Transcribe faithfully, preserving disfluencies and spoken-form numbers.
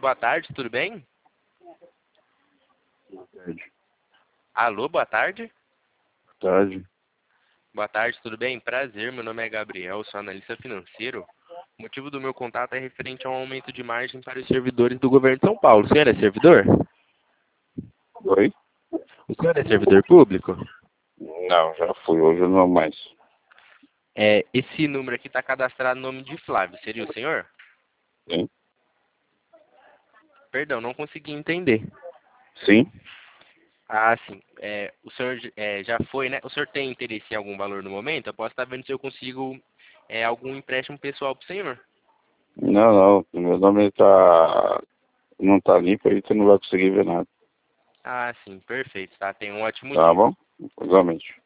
boa tarde, tudo bem? Boa tarde. Alô, boa tarde? Boa tarde. Boa tarde, tudo bem? Prazer, meu nome é Gabriel, sou analista financeiro. O motivo do meu contato é referente ao aumento de margem para os servidores do governo de São Paulo. O senhor é servidor? Oi? O senhor é servidor público? Não, já fui, hoje não mais. É, esse número aqui está cadastrado no nome de Flávio, seria o senhor? Sim? Perdão, não consegui entender. Sim? Ah, sim. É, o senhor é, já foi, né? O senhor tem interesse em algum valor no momento? Eu posso estar vendo se eu consigo é, algum empréstimo pessoal para o senhor. Não, não, meu nome tá, não tá limpo, aí você não vai conseguir ver nada. Ah, sim, perfeito, tá? Tem um ótimo Tá dia. bom? Igualmente.